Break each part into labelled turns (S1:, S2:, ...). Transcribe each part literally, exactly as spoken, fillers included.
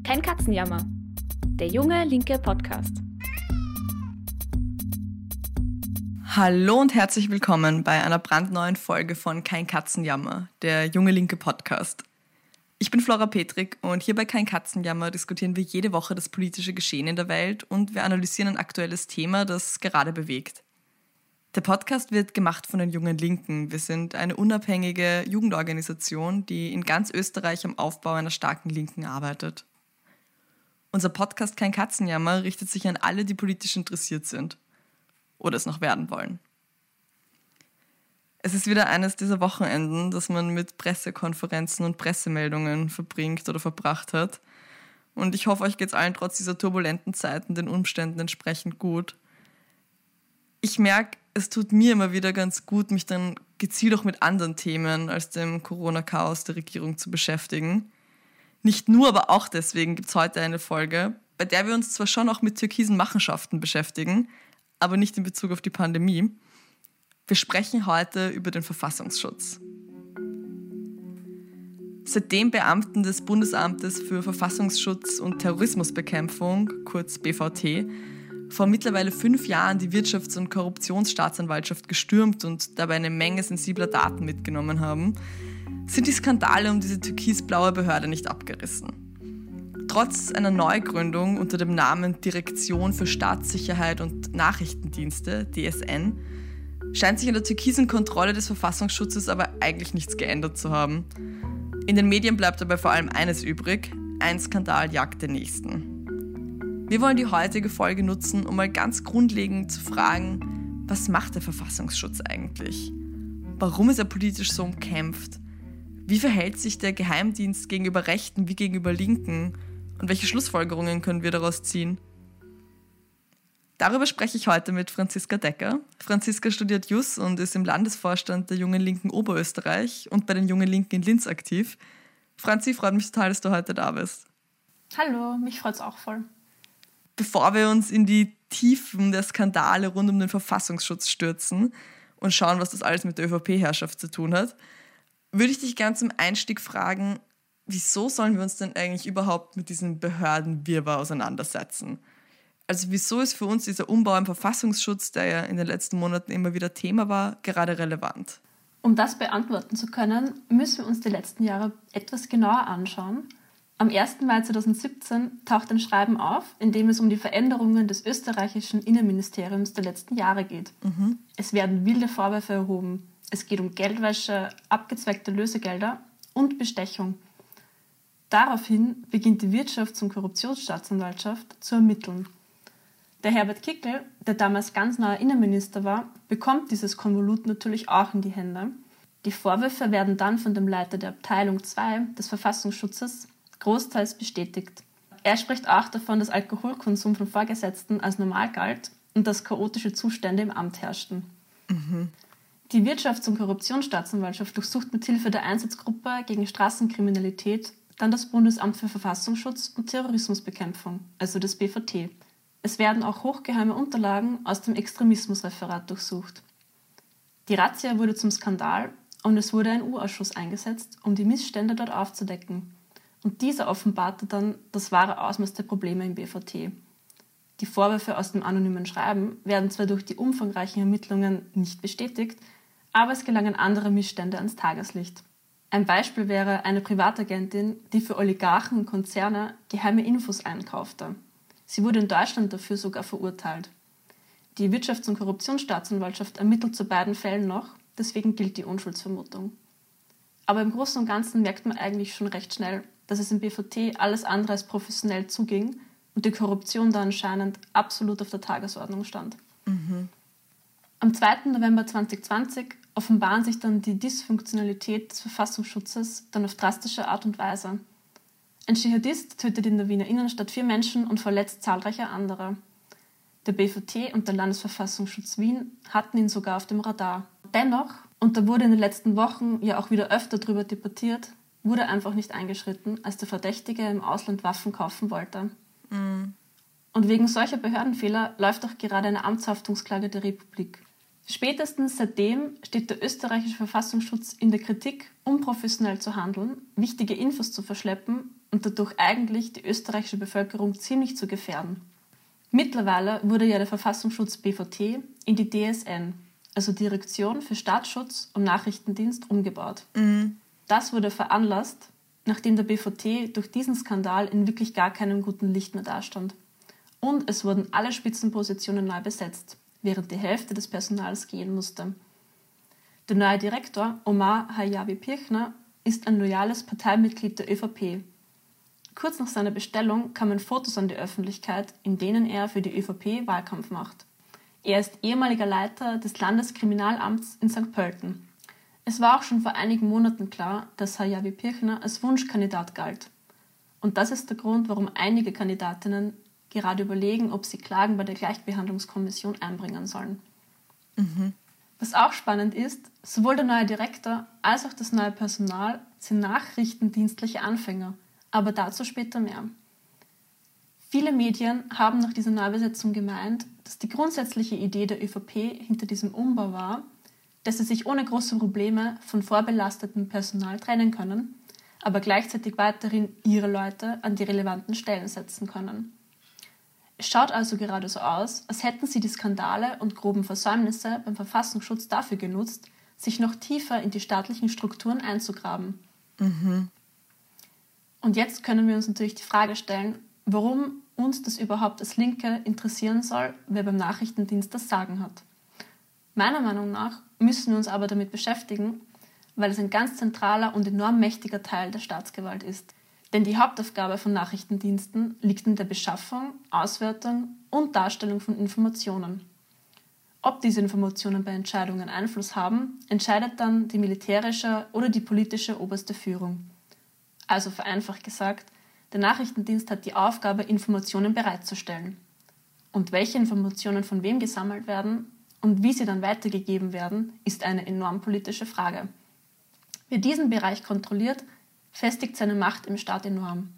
S1: Kein Katzenjammer. Der junge linke Podcast.
S2: Hallo und herzlich willkommen bei einer brandneuen Folge von Kein Katzenjammer, der junge linke Podcast. Ich bin Flora Petrik und hier bei Kein Katzenjammer diskutieren wir jede Woche das politische Geschehen in der Welt und wir analysieren ein aktuelles Thema, das gerade bewegt. Der Podcast wird gemacht von den Jungen Linken. Wir sind eine unabhängige Jugendorganisation, die in ganz Österreich am Aufbau einer starken Linken arbeitet. Unser Podcast Kein Katzenjammer richtet sich an alle, die politisch interessiert sind oder es noch werden wollen. Es ist wieder eines dieser Wochenenden, das man mit Pressekonferenzen und Pressemeldungen verbringt oder verbracht hat. Und ich hoffe, euch geht es allen trotz dieser turbulenten Zeiten den Umständen entsprechend gut. Ich merke, es tut mir immer wieder ganz gut, mich dann gezielt auch mit anderen Themen als dem Corona-Chaos der Regierung zu beschäftigen. Nicht nur, aber auch deswegen gibt es heute eine Folge, bei der wir uns zwar schon auch mit türkisen Machenschaften beschäftigen, aber nicht in Bezug auf die Pandemie. Wir sprechen heute über den Verfassungsschutz. Seitdem Beamten des Bundesamtes für Verfassungsschutz und Terrorismusbekämpfung, kurz B V T, vor mittlerweile fünf Jahren die Wirtschafts- und Korruptionsstaatsanwaltschaft gestürmt und dabei eine Menge sensibler Daten mitgenommen haben, sind die Skandale um diese türkisblaue Behörde nicht abgerissen. Trotz einer Neugründung unter dem Namen Direktion für Staatssicherheit und Nachrichtendienste, D S N, scheint sich an der türkisen Kontrolle des Verfassungsschutzes aber eigentlich nichts geändert zu haben. In den Medien bleibt dabei vor allem eines übrig: ein Skandal jagt den nächsten. Wir wollen die heutige Folge nutzen, um mal ganz grundlegend zu fragen, was macht der Verfassungsschutz eigentlich? Warum ist er politisch so umkämpft? Wie verhält sich der Geheimdienst gegenüber Rechten wie gegenüber Linken? Und welche Schlussfolgerungen können wir daraus ziehen? Darüber spreche ich heute mit Franziska Decker. Franziska studiert Jus und ist im Landesvorstand der Jungen Linken Oberösterreich und bei den Jungen Linken in Linz aktiv. Franzi, freut mich total, dass du heute da bist.
S3: Hallo, mich freut es auch voll.
S2: Bevor wir uns in die Tiefen der Skandale rund um den Verfassungsschutz stürzen und schauen, was das alles mit der ÖVP-Herrschaft zu tun hat, würde ich dich gerne zum Einstieg fragen, wieso sollen wir uns denn eigentlich überhaupt mit diesem Behördenwirrwarr auseinandersetzen? Also wieso ist für uns dieser Umbau im Verfassungsschutz, der ja in den letzten Monaten immer wieder Thema war, gerade relevant?
S3: Um das beantworten zu können, müssen wir uns die letzten Jahre etwas genauer anschauen. Am ersten Mai zweitausendsiebzehn taucht ein Schreiben auf, in dem es um die Veränderungen des österreichischen Innenministeriums der letzten Jahre geht. Mhm. Es werden wilde Vorwürfe erhoben. Es geht um Geldwäsche, abgezweckte Lösegelder und Bestechung. Daraufhin beginnt die Wirtschafts- und Korruptionsstaatsanwaltschaft zu ermitteln. Der Herbert Kickl, der damals ganz neuer Innenminister war, bekommt dieses Konvolut natürlich auch in die Hände. Die Vorwürfe werden dann von dem Leiter der Abteilung zwei des Verfassungsschutzes großteils bestätigt. Er spricht auch davon, dass Alkoholkonsum von Vorgesetzten als normal galt und dass chaotische Zustände im Amt herrschten. Mhm. Die Wirtschafts- und Korruptionsstaatsanwaltschaft durchsucht mit Hilfe der Einsatzgruppe gegen Straßenkriminalität dann das Bundesamt für Verfassungsschutz und Terrorismusbekämpfung, also das B V T. Es werden auch hochgeheime Unterlagen aus dem Extremismusreferat durchsucht. Die Razzia wurde zum Skandal und es wurde ein U-Ausschuss eingesetzt, um die Missstände dort aufzudecken. Und dieser offenbarte dann das wahre Ausmaß der Probleme im B V T. Die Vorwürfe aus dem anonymen Schreiben werden zwar durch die umfangreichen Ermittlungen nicht bestätigt, aber es gelangen andere Missstände ans Tageslicht. Ein Beispiel wäre eine Privatagentin, die für Oligarchen und Konzerne geheime Infos einkaufte. Sie wurde in Deutschland dafür sogar verurteilt. Die Wirtschafts- und Korruptionsstaatsanwaltschaft ermittelt zu beiden Fällen noch, deswegen gilt die Unschuldsvermutung. Aber im Großen und Ganzen merkt man eigentlich schon recht schnell, dass es im B V T alles andere als professionell zuging und die Korruption da anscheinend absolut auf der Tagesordnung stand. Mhm. Am zweiten November zweitausendzwanzig offenbaren sich dann die Dysfunktionalität des Verfassungsschutzes dann auf drastische Art und Weise. Ein Dschihadist tötet in der Wiener Innenstadt vier Menschen und verletzt zahlreiche andere. Der B V T und der Landesverfassungsschutz Wien hatten ihn sogar auf dem Radar. Dennoch, und da wurde in den letzten Wochen ja auch wieder öfter darüber debattiert, wurde einfach nicht eingeschritten, als der Verdächtige im Ausland Waffen kaufen wollte. Mhm. Und wegen solcher Behördenfehler läuft auch gerade eine Amtshaftungsklage der Republik. Spätestens seitdem steht der österreichische Verfassungsschutz in der Kritik, unprofessionell zu handeln, wichtige Infos zu verschleppen und dadurch eigentlich die österreichische Bevölkerung ziemlich zu gefährden. Mittlerweile wurde ja der Verfassungsschutz B V T in die D S N, also Direktion für Staatsschutz und Nachrichtendienst, umgebaut.
S2: Mhm.
S3: Das wurde veranlasst, nachdem der B V T durch diesen Skandal in wirklich gar keinem guten Licht mehr dastand. Und es wurden alle Spitzenpositionen neu besetzt, während die Hälfte des Personals gehen musste. Der neue Direktor, Omar Hayabi Pirchner, ist ein loyales Parteimitglied der ÖVP. Kurz nach seiner Bestellung kamen Fotos an die Öffentlichkeit, in denen er für die ÖVP Wahlkampf macht. Er ist ehemaliger Leiter des Landeskriminalamts in Sankt Pölten. Es war auch schon vor einigen Monaten klar, dass Hayabi Pirchner als Wunschkandidat galt. Und das ist der Grund, warum einige Kandidatinnen gerade überlegen, ob sie Klagen bei der Gleichbehandlungskommission einbringen sollen.
S2: Mhm.
S3: Was auch spannend ist, sowohl der neue Direktor als auch das neue Personal sind nachrichtendienstliche Anfänger, aber dazu später mehr. Viele Medien haben nach dieser Neubesetzung gemeint, dass die grundsätzliche Idee der ÖVP hinter diesem Umbau war, dass sie sich ohne große Probleme von vorbelastetem Personal trennen können, aber gleichzeitig weiterhin ihre Leute an die relevanten Stellen setzen können. Es schaut also gerade so aus, als hätten sie die Skandale und groben Versäumnisse beim Verfassungsschutz dafür genutzt, sich noch tiefer in die staatlichen Strukturen einzugraben.
S2: Mhm.
S3: Und jetzt können wir uns natürlich die Frage stellen, warum uns das überhaupt als Linke interessieren soll, wer beim Nachrichtendienst das Sagen hat. Meiner Meinung nach müssen wir uns aber damit beschäftigen, weil es ein ganz zentraler und enorm mächtiger Teil der Staatsgewalt ist. Denn die Hauptaufgabe von Nachrichtendiensten liegt in der Beschaffung, Auswertung und Darstellung von Informationen. Ob diese Informationen bei Entscheidungen Einfluss haben, entscheidet dann die militärische oder die politische oberste Führung. Also vereinfacht gesagt, der Nachrichtendienst hat die Aufgabe, Informationen bereitzustellen. Und welche Informationen von wem gesammelt werden und wie sie dann weitergegeben werden, ist eine enorm politische Frage. Wer diesen Bereich kontrolliert, festigt seine Macht im Staat enorm.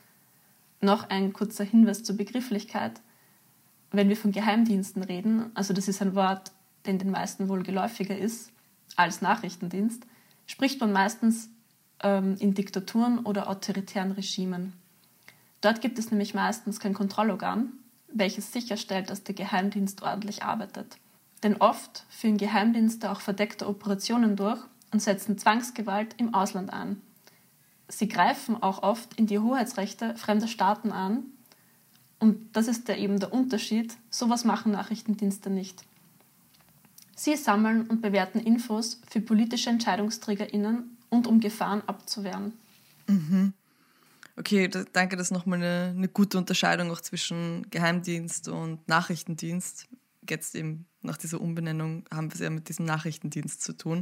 S3: Noch ein kurzer Hinweis zur Begrifflichkeit. Wenn wir von Geheimdiensten reden, also das ist ein Wort, den den meisten wohl geläufiger ist als Nachrichtendienst, spricht man meistens ähm, in Diktaturen oder autoritären Regimen. Dort gibt es nämlich meistens kein Kontrollorgan, welches sicherstellt, dass der Geheimdienst ordentlich arbeitet. Denn oft führen Geheimdienste auch verdeckte Operationen durch und setzen Zwangsgewalt im Ausland ein. Sie greifen auch oft in die Hoheitsrechte fremder Staaten an. Und das ist ja eben der Unterschied. Sowas machen Nachrichtendienste nicht. Sie sammeln und bewerten Infos für politische EntscheidungsträgerInnen und um Gefahren abzuwehren.
S2: Mhm. Okay, da, danke, das ist nochmal eine, eine gute Unterscheidung auch zwischen Geheimdienst und Nachrichtendienst. Jetzt eben nach dieser Umbenennung haben wir es ja mit diesem Nachrichtendienst zu tun.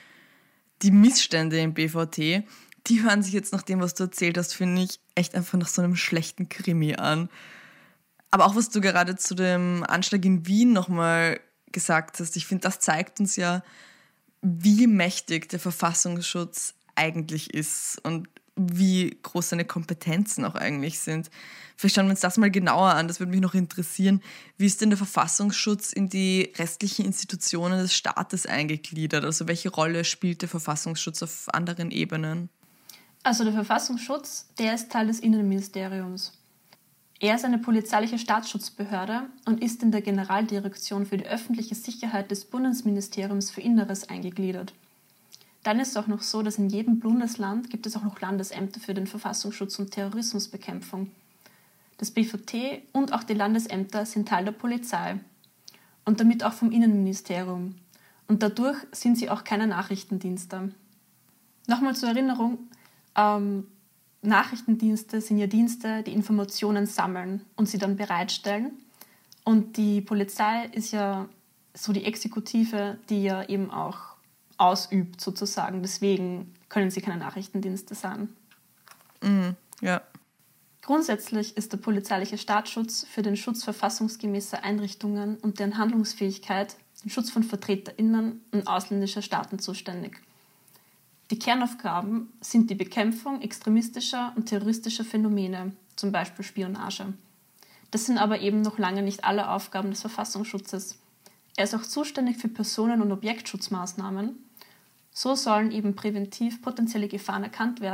S2: Die Missstände im B V T, die hören sich jetzt nach dem, was du erzählt hast, finde ich, echt einfach nach so einem schlechten Krimi an. Aber auch was du gerade zu dem Anschlag in Wien nochmal gesagt hast, ich finde, das zeigt uns ja, wie mächtig der Verfassungsschutz eigentlich ist und wie groß seine Kompetenzen auch eigentlich sind. Vielleicht schauen wir uns das mal genauer an, das würde mich noch interessieren. Wie ist denn der Verfassungsschutz in die restlichen Institutionen des Staates eingegliedert? Also welche Rolle spielt der Verfassungsschutz auf anderen Ebenen?
S3: Also der Verfassungsschutz, der ist Teil des Innenministeriums. Er ist eine polizeiliche Staatsschutzbehörde und ist in der Generaldirektion für die öffentliche Sicherheit des Bundesministeriums für Inneres eingegliedert. Dann ist es auch noch so, dass in jedem Bundesland gibt es auch noch Landesämter für den Verfassungsschutz und Terrorismusbekämpfung. Das B V T und auch die Landesämter sind Teil der Polizei und damit auch vom Innenministerium. Und dadurch sind sie auch keine Nachrichtendienste. Nochmal zur Erinnerung, ähm, Nachrichtendienste sind ja Dienste, die Informationen sammeln und sie dann bereitstellen. Und die Polizei ist ja so die Exekutive, die ja eben auch ausübt sozusagen. Deswegen können sie keine Nachrichtendienste sein.
S2: Mhm, ja.
S3: Grundsätzlich ist der polizeiliche Staatsschutz für den Schutz verfassungsgemäßer Einrichtungen und deren Handlungsfähigkeit, den Schutz von VertreterInnen und ausländischer Staaten zuständig. Die Kernaufgaben sind die Bekämpfung extremistischer und terroristischer Phänomene, zum Beispiel Spionage. Das sind aber eben noch lange nicht alle Aufgaben des Verfassungsschutzes. Er ist auch zuständig für Personen- und Objektschutzmaßnahmen. So sollen eben präventiv potenzielle Gefahren erkannt werden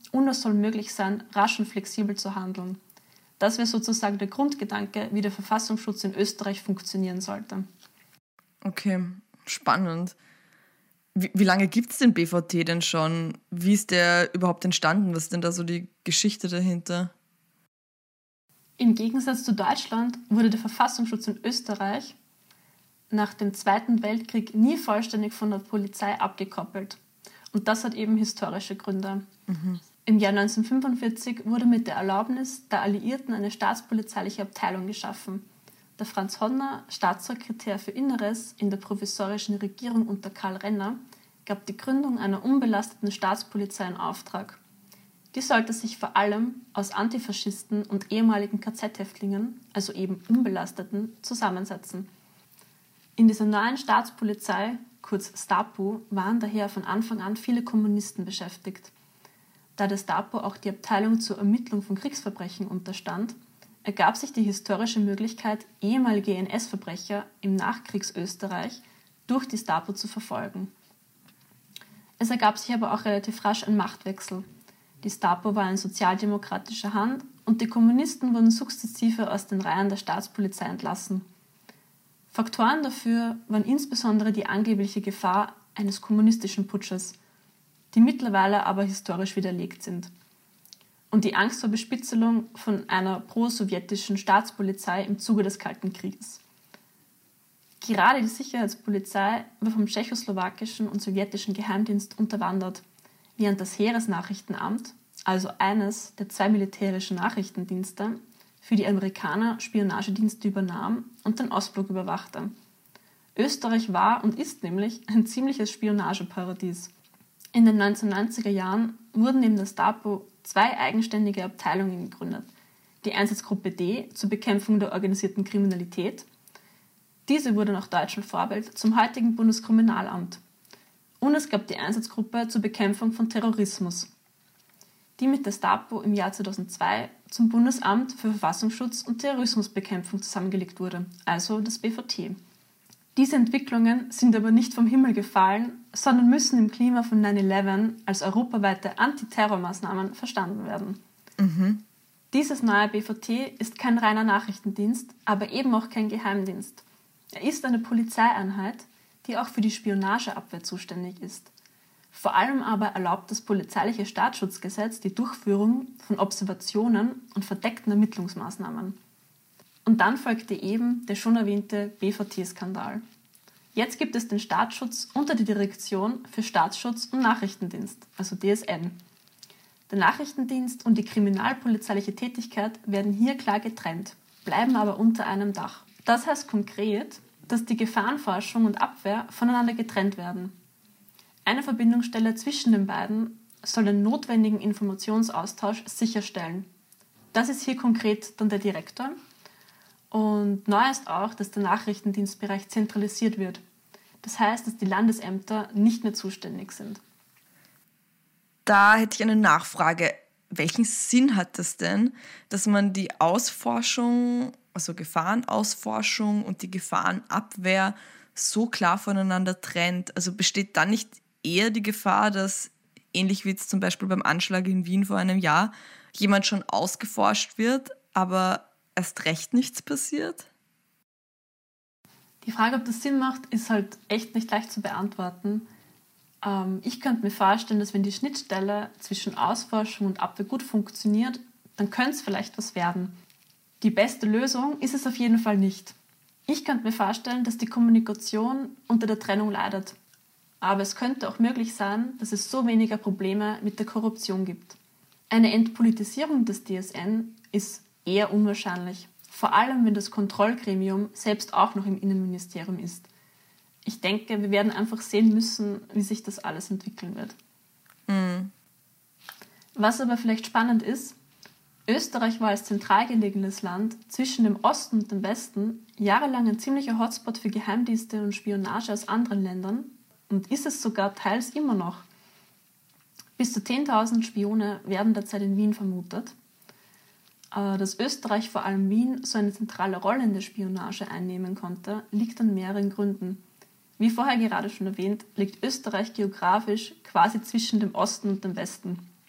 S3: und es soll möglich sein, rasch und flexibel zu handeln. Das wäre sozusagen der Grundgedanke, wie der Verfassungsschutz in Österreich funktionieren sollte.
S2: Okay, spannend. Wie, wie lange gibt es den B V T denn schon? Wie ist der überhaupt entstanden? Was ist denn da so die Geschichte dahinter?
S3: Im Gegensatz zu Deutschland wurde der Verfassungsschutz in Österreich nach dem Zweiten Weltkrieg nie vollständig von der Polizei abgekoppelt. Und das hat eben historische Gründe. Mhm. Im Jahr neunzehnhundertfünfundvierzig wurde mit der Erlaubnis der Alliierten eine staatspolizeiliche Abteilung geschaffen. Der Franz Hodner, Staatssekretär für Inneres in der provisorischen Regierung unter Karl Renner, gab die Gründung einer unbelasteten Staatspolizei in Auftrag. Die sollte sich vor allem aus Antifaschisten und ehemaligen K Z-Häftlingen, also eben Unbelasteten, zusammensetzen. In dieser neuen Staatspolizei, kurz Stapo, waren daher von Anfang an viele Kommunisten beschäftigt. Da der Stapo auch die Abteilung zur Ermittlung von Kriegsverbrechen unterstand, ergab sich die historische Möglichkeit, ehemalige N S-Verbrecher im Nachkriegsösterreich durch die Stapo zu verfolgen. Es ergab sich aber auch relativ rasch ein Machtwechsel. Die Stapo war in sozialdemokratischer Hand und die Kommunisten wurden sukzessive aus den Reihen der Staatspolizei entlassen. Faktoren dafür waren insbesondere die angebliche Gefahr eines kommunistischen Putsches, die mittlerweile aber historisch widerlegt sind, und die Angst vor Bespitzelung von einer pro-sowjetischen Staatspolizei im Zuge des Kalten Krieges. Gerade die Sicherheitspolizei war vom tschechoslowakischen und sowjetischen Geheimdienst unterwandert, während das Heeresnachrichtenamt, also eines der zwei militärischen Nachrichtendienste, für die Amerikaner Spionagedienste übernahm und den Ostblock überwachte. Österreich war und ist nämlich ein ziemliches Spionageparadies. In den neunzehnhundertneunziger Jahren wurden neben der Stapo zwei eigenständige Abteilungen gegründet. Die Einsatzgruppe D zur Bekämpfung der organisierten Kriminalität. Diese wurde nach deutschem Vorbild zum heutigen Bundeskriminalamt. Und es gab die Einsatzgruppe zur Bekämpfung von Terrorismus, die mit der Stapo im Jahr zweitausendzwei zum Bundesamt für Verfassungsschutz und Terrorismusbekämpfung zusammengelegt wurde, also das B V T. Diese Entwicklungen sind aber nicht vom Himmel gefallen, sondern müssen im Klima von neun elf als europaweite Antiterrormaßnahmen verstanden werden. Mhm. Dieses neue B V T ist kein reiner Nachrichtendienst, aber eben auch kein Geheimdienst. Er ist eine Polizeieinheit, die auch für die Spionageabwehr zuständig ist. Vor allem aber erlaubt das polizeiliche Staatsschutzgesetz die Durchführung von Observationen und verdeckten Ermittlungsmaßnahmen. Und dann folgte eben der schon erwähnte B V T-Skandal. Jetzt gibt es den Staatsschutz unter der Direktion für Staatsschutz und Nachrichtendienst, also D S N. Der Nachrichtendienst und die kriminalpolizeiliche Tätigkeit werden hier klar getrennt, bleiben aber unter einem Dach. Das heißt konkret, dass die Gefahrenforschung und Abwehr voneinander getrennt werden. Eine Verbindungsstelle zwischen den beiden soll den notwendigen Informationsaustausch sicherstellen. Das ist hier konkret dann der Direktor. Und neu ist auch, dass der Nachrichtendienstbereich zentralisiert wird. Das heißt, dass die Landesämter nicht mehr zuständig sind.
S2: Da hätte ich eine Nachfrage. Welchen Sinn hat das denn, dass man die Ausforschung, also Gefahrenausforschung und die Gefahrenabwehr so klar voneinander trennt? Also besteht dann nicht eher die Gefahr, dass, ähnlich wie jetzt zum Beispiel beim Anschlag in Wien vor einem Jahr, jemand schon ausgeforscht wird, aber erst recht nichts passiert?
S3: Die Frage, ob das Sinn macht, ist halt echt nicht leicht zu beantworten. Ähm, ich könnte mir vorstellen, dass wenn die Schnittstelle zwischen Ausforschung und Abwehr gut funktioniert, dann könnte es vielleicht was werden. Die beste Lösung ist es auf jeden Fall nicht. Ich könnte mir vorstellen, dass die Kommunikation unter der Trennung leidet. Aber es könnte auch möglich sein, dass es so weniger Probleme mit der Korruption gibt. Eine Entpolitisierung des D S N ist eher unwahrscheinlich, vor allem wenn das Kontrollgremium selbst auch noch im Innenministerium ist. Ich denke, wir werden einfach sehen müssen, wie sich das alles entwickeln wird. Mhm. Was aber vielleicht spannend ist, Österreich war als zentral gelegenes Land zwischen dem Osten und dem Westen jahrelang ein ziemlicher Hotspot für Geheimdienste und Spionage aus anderen Ländern und ist es sogar teils immer noch. Bis zu zehntausend Spione werden derzeit in Wien vermutet. Dass Österreich, vor allem Wien, so eine zentrale Rolle in der Spionage einnehmen konnte, liegt an mehreren Gründen. Wie vorher gerade schon erwähnt, liegt Österreich geografisch quasi zwischen dem Osten und dem Westen.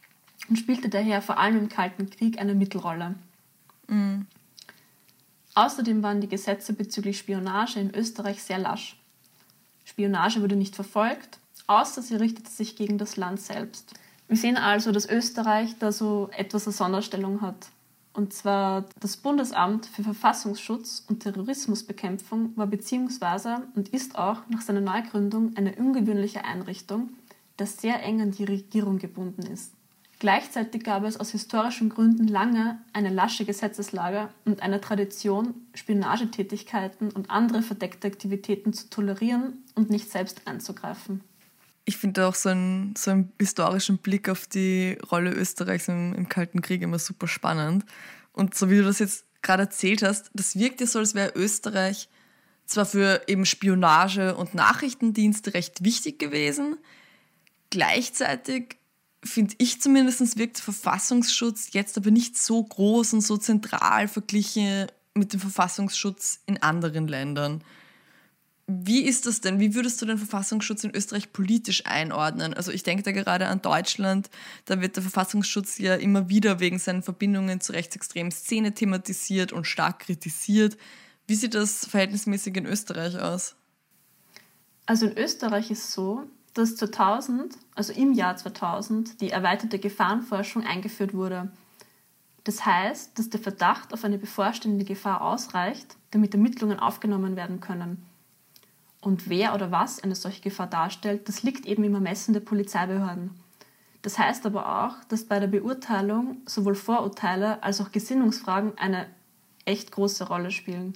S3: und spielte daher vor allem im Kalten Krieg eine Mittelrolle.
S2: Mhm.
S3: Außerdem waren die Gesetze bezüglich Spionage in Österreich sehr lasch. Spionage wurde nicht verfolgt, außer sie richtete sich gegen das Land selbst. Wir sehen also, dass Österreich da so etwas eine Sonderstellung hat. Und zwar das Bundesamt für Verfassungsschutz und Terrorismusbekämpfung war beziehungsweise und ist auch nach seiner Neugründung eine ungewöhnliche Einrichtung, das sehr eng an die Regierung gebunden ist. Gleichzeitig gab es aus historischen Gründen lange eine lasche Gesetzeslage und eine Tradition, Spionagetätigkeiten und andere verdeckte Aktivitäten zu tolerieren und nicht selbst einzugreifen.
S2: Ich finde auch so einen, so einen historischen Blick auf die Rolle Österreichs im, im Kalten Krieg immer super spannend. Und so wie du das jetzt gerade erzählt hast, das wirkt ja so, als wäre Österreich zwar für eben Spionage und Nachrichtendienste recht wichtig gewesen, gleichzeitig finde ich zumindest, wirkt Verfassungsschutz jetzt aber nicht so groß und so zentral verglichen mit dem Verfassungsschutz in anderen Ländern. Wie ist das denn? Wie würdest du den Verfassungsschutz in Österreich politisch einordnen? Also ich denke da gerade an Deutschland, da wird der Verfassungsschutz ja immer wieder wegen seinen Verbindungen zur rechtsextremen Szene thematisiert und stark kritisiert. Wie sieht das verhältnismäßig in Österreich aus?
S3: Also in Österreich ist es so, dass zweitausend, also im Jahr zweitausend, die erweiterte Gefahrenforschung eingeführt wurde. Das heißt, dass der Verdacht auf eine bevorstehende Gefahr ausreicht, damit Ermittlungen aufgenommen werden können. Und wer oder was eine solche Gefahr darstellt, das liegt eben im Ermessen der Polizeibehörden. Das heißt aber auch, dass bei der Beurteilung sowohl Vorurteile als auch Gesinnungsfragen eine echt große Rolle spielen.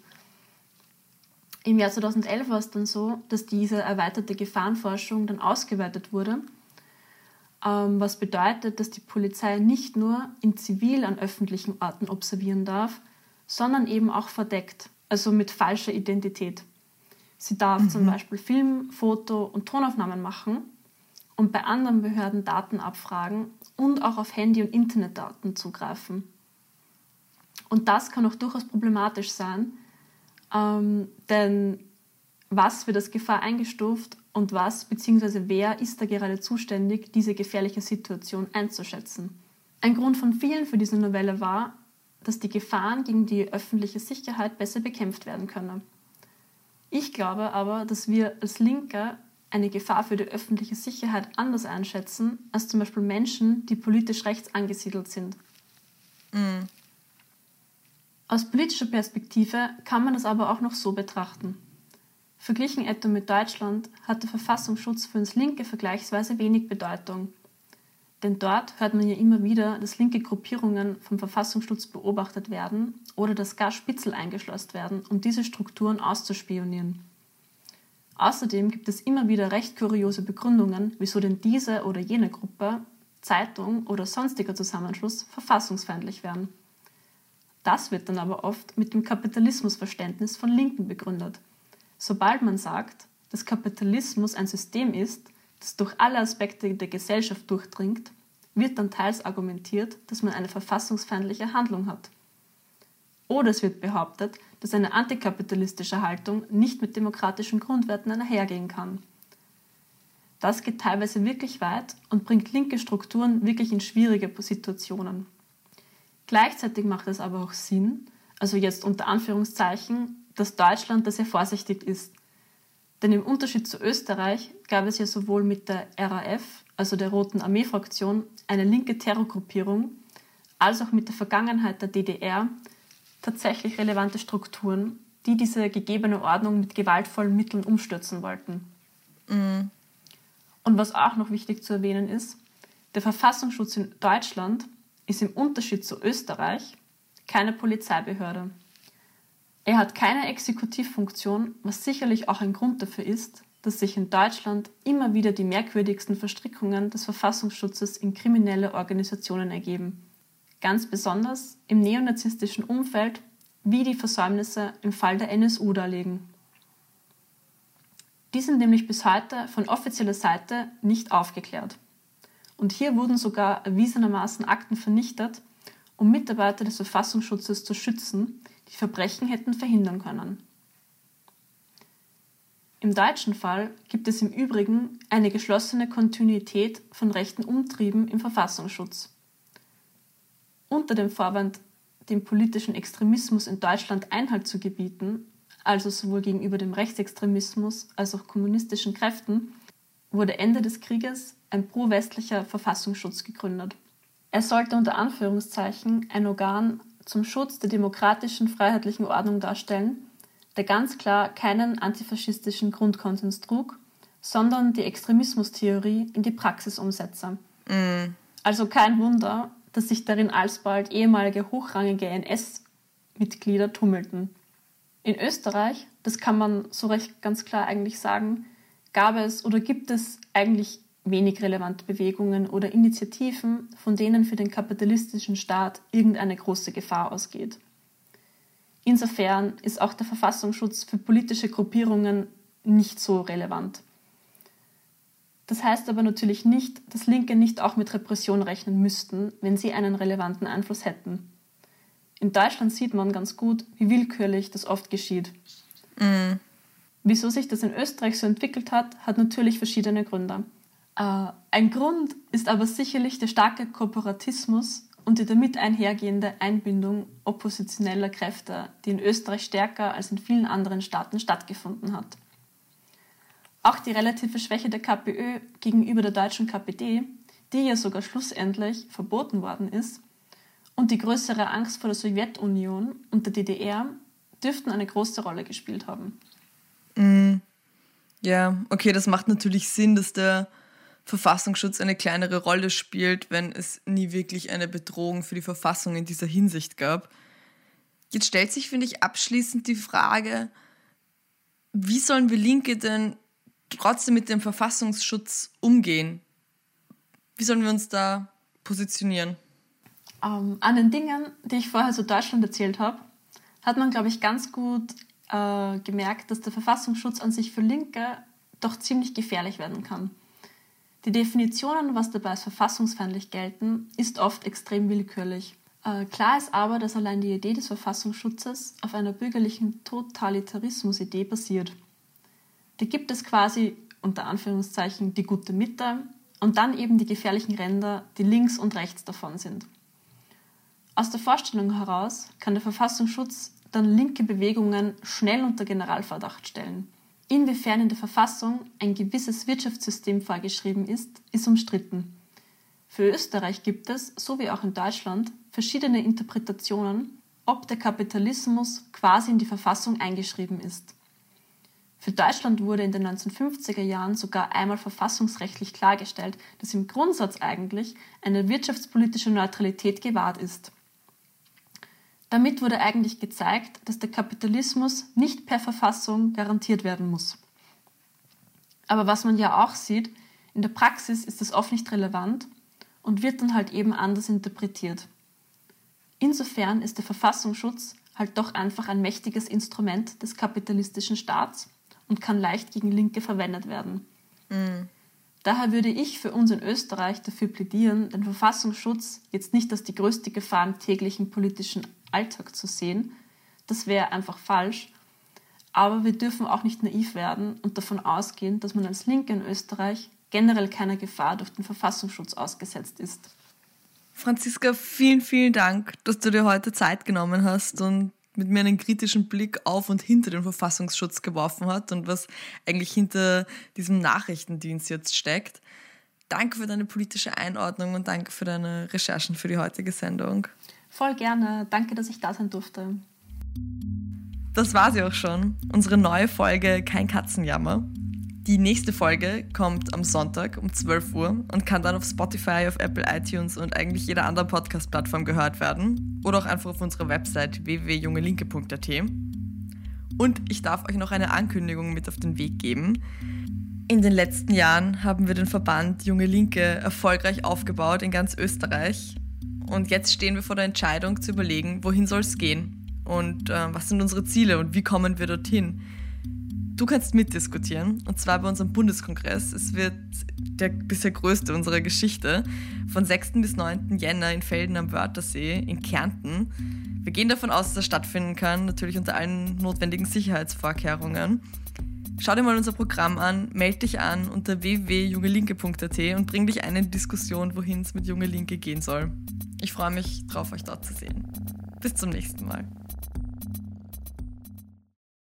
S3: Im Jahr zweitausendelf war es dann so, dass diese erweiterte Gefahrenforschung dann ausgeweitet wurde, ähm, was bedeutet, dass die Polizei nicht nur in zivil an öffentlichen Orten observieren darf, sondern eben auch verdeckt, also mit falscher Identität. Sie darf mhm. zum Beispiel Film-, Foto- und Tonaufnahmen machen und bei anderen Behörden Daten abfragen und auch auf Handy- und Internetdaten zugreifen. Und das kann auch durchaus problematisch sein, ähm, denn was wird als Gefahr eingestuft und was bzw. wer ist da gerade zuständig, diese gefährliche Situation einzuschätzen. Ein Grund von vielen für diese Novelle war, dass die Gefahren gegen die öffentliche Sicherheit besser bekämpft werden können. Ich glaube aber, dass wir als Linke eine Gefahr für die öffentliche Sicherheit anders einschätzen als zum Beispiel Menschen, die politisch rechts angesiedelt sind.
S2: Mhm.
S3: Aus politischer Perspektive kann man das aber auch noch so betrachten. Verglichen etwa mit Deutschland hat der Verfassungsschutz für uns Linke vergleichsweise wenig Bedeutung. Denn dort hört man ja immer wieder, dass linke Gruppierungen vom Verfassungsschutz beobachtet werden oder dass gar Spitzel eingeschleust werden, um diese Strukturen auszuspionieren. Außerdem gibt es immer wieder recht kuriose Begründungen, wieso denn diese oder jene Gruppe, Zeitung oder sonstiger Zusammenschluss verfassungsfeindlich wären. Das wird dann aber oft mit dem Kapitalismusverständnis von Linken begründet. Sobald man sagt, dass Kapitalismus ein System ist, das durch alle Aspekte der Gesellschaft durchdringt, wird dann teils argumentiert, dass man eine verfassungsfeindliche Handlung hat. Oder es wird behauptet, dass eine antikapitalistische Haltung nicht mit demokratischen Grundwerten einhergehen kann. Das geht teilweise wirklich weit und bringt linke Strukturen wirklich in schwierige Situationen. Gleichzeitig macht es aber auch Sinn, also jetzt unter Anführungszeichen, dass Deutschland da sehr vorsichtig ist. Denn im Unterschied zu Österreich gab es ja sowohl mit der R A F, also der Roten Armee-Fraktion, eine linke Terrorgruppierung, als auch mit der Vergangenheit der D D R tatsächlich relevante Strukturen, die diese gegebene Ordnung mit gewaltvollen Mitteln umstürzen wollten.
S2: Mhm.
S3: Und was auch noch wichtig zu erwähnen ist, der Verfassungsschutz in Deutschland ist im Unterschied zu Österreich keine Polizeibehörde. Er hat keine Exekutivfunktion, was sicherlich auch ein Grund dafür ist, dass sich in Deutschland immer wieder die merkwürdigsten Verstrickungen des Verfassungsschutzes in kriminelle Organisationen ergeben. Ganz besonders im neonazistischen Umfeld, wie die Versäumnisse im Fall der N S U darlegen. Die sind nämlich bis heute von offizieller Seite nicht aufgeklärt. Und hier wurden sogar erwiesenermaßen Akten vernichtet, um Mitarbeiter des Verfassungsschutzes zu schützen, die Verbrechen hätten verhindern können. Im deutschen Fall gibt es im Übrigen eine geschlossene Kontinuität von rechten Umtrieben im Verfassungsschutz. unter dem Vorwand, dem politischen Extremismus in Deutschland Einhalt zu gebieten, also sowohl gegenüber dem Rechtsextremismus als auch kommunistischen Kräften, wurde Ende des Krieges ein pro-westlicher Verfassungsschutz gegründet. Er sollte unter Anführungszeichen ein Organ zum Schutz der demokratischen, freiheitlichen Ordnung darstellen, der ganz klar keinen antifaschistischen Grundkonsens trug, sondern die Extremismustheorie in die Praxis umsetze. Mm. Also kein Wunder, dass sich darin alsbald ehemalige hochrangige N S-Mitglieder tummelten. In Österreich, das kann man so recht ganz klar eigentlich sagen, gab es oder gibt es eigentlich wenig relevante Bewegungen oder Initiativen, von denen für den kapitalistischen Staat irgendeine große Gefahr ausgeht. Insofern ist auch der Verfassungsschutz für politische Gruppierungen nicht so relevant. Das heißt aber natürlich nicht, dass Linke nicht auch mit Repression rechnen müssten, wenn sie einen relevanten Einfluss hätten. In Deutschland sieht man ganz gut, wie willkürlich das oft geschieht. Mm. Wieso sich das in Österreich so entwickelt hat, hat natürlich verschiedene Gründe. Äh, ein Grund ist aber sicherlich der starke Korporatismus und die damit einhergehende Einbindung oppositioneller Kräfte, die in Österreich stärker als in vielen anderen Staaten stattgefunden hat. Auch die relative Schwäche der KPÖ gegenüber der deutschen K P D, die ja sogar schlussendlich verboten worden ist, und die größere Angst vor der Sowjetunion und der D D R dürften eine große Rolle gespielt haben.
S2: Mm. Ja, okay, das macht natürlich Sinn, dass der Verfassungsschutz eine kleinere Rolle spielt, wenn es nie wirklich eine Bedrohung für die Verfassung in dieser Hinsicht gab. Jetzt stellt sich, finde ich, abschließend die Frage, wie sollen wir Linke denn trotzdem mit dem Verfassungsschutz umgehen? Wie sollen wir uns da positionieren?
S3: Um, an den Dingen, die ich vorher zu Deutschland erzählt habe, hat man, glaube ich, ganz gut äh, gemerkt, dass der Verfassungsschutz an sich für Linke doch ziemlich gefährlich werden kann. Die Definitionen, was dabei als verfassungsfeindlich gelten, ist oft extrem willkürlich. Äh, klar ist aber, dass allein die Idee des Verfassungsschutzes auf einer bürgerlichen Totalitarismus-Idee basiert. Da gibt es quasi, unter Anführungszeichen, die gute Mitte und dann eben die gefährlichen Ränder, die links und rechts davon sind. Aus der Vorstellung heraus kann der Verfassungsschutz dann linke Bewegungen schnell unter Generalverdacht stellen. Inwiefern in der Verfassung ein gewisses Wirtschaftssystem vorgeschrieben ist, ist umstritten. Für Österreich gibt es, so wie auch in Deutschland, verschiedene Interpretationen, ob der Kapitalismus quasi in die Verfassung eingeschrieben ist. Für Deutschland wurde in den neunzehnhundertfünfziger Jahren sogar einmal verfassungsrechtlich klargestellt, dass im Grundsatz eigentlich eine wirtschaftspolitische Neutralität gewahrt ist. Damit wurde eigentlich gezeigt, dass der Kapitalismus nicht per Verfassung garantiert werden muss. Aber was man ja auch sieht, in der Praxis ist das oft nicht relevant und wird dann halt eben anders interpretiert. Insofern ist der Verfassungsschutz halt doch einfach ein mächtiges Instrument des kapitalistischen Staats und kann leicht gegen Linke verwendet werden. Mhm. Daher würde ich für uns in Österreich dafür plädieren, den Verfassungsschutz jetzt nicht als die größte Gefahr im täglichen politischen Alltag zu sehen. Das wäre einfach falsch. Aber wir dürfen auch nicht naiv werden und davon ausgehen, dass man als Linke in Österreich generell keiner Gefahr durch den Verfassungsschutz ausgesetzt ist.
S2: Franziska, vielen, vielen Dank, dass du dir heute Zeit genommen hast und mit mir einen kritischen Blick auf und hinter den Verfassungsschutz geworfen hat und was eigentlich hinter diesem Nachrichtendienst jetzt steckt. Danke für deine politische Einordnung und danke für deine Recherchen für die heutige Sendung.
S3: Voll gerne. Danke, dass ich da sein durfte.
S2: Das war sie auch schon. Unsere neue Folge Kein Katzenjammer. Die nächste Folge kommt am Sonntag um zwölf Uhr und kann dann auf Spotify, auf Apple iTunes und eigentlich jeder anderen Podcast-Plattform gehört werden. Oder auch einfach auf unserer Website w w w punkt junge linke punkt a t. Und ich darf euch noch eine Ankündigung mit auf den Weg geben. In den letzten Jahren haben wir den Verband Junge Linke erfolgreich aufgebaut in ganz Österreich. Und jetzt stehen wir vor der Entscheidung zu überlegen, wohin soll es gehen und äh, was sind unsere Ziele und wie kommen wir dorthin. Du kannst mitdiskutieren, und zwar bei unserem Bundeskongress. Es wird der bisher größte unserer Geschichte, von sechsten bis neunten Jänner in Velden am Wörthersee in Kärnten. Wir gehen davon aus, dass das stattfinden kann, natürlich unter allen notwendigen Sicherheitsvorkehrungen. Schau dir mal unser Programm an, melde dich an unter w w w punkt junge linke punkt a t und bring dich ein in die Diskussion, wohin es mit Junge Linke gehen soll. Ich freue mich drauf, euch dort zu sehen. Bis zum nächsten Mal.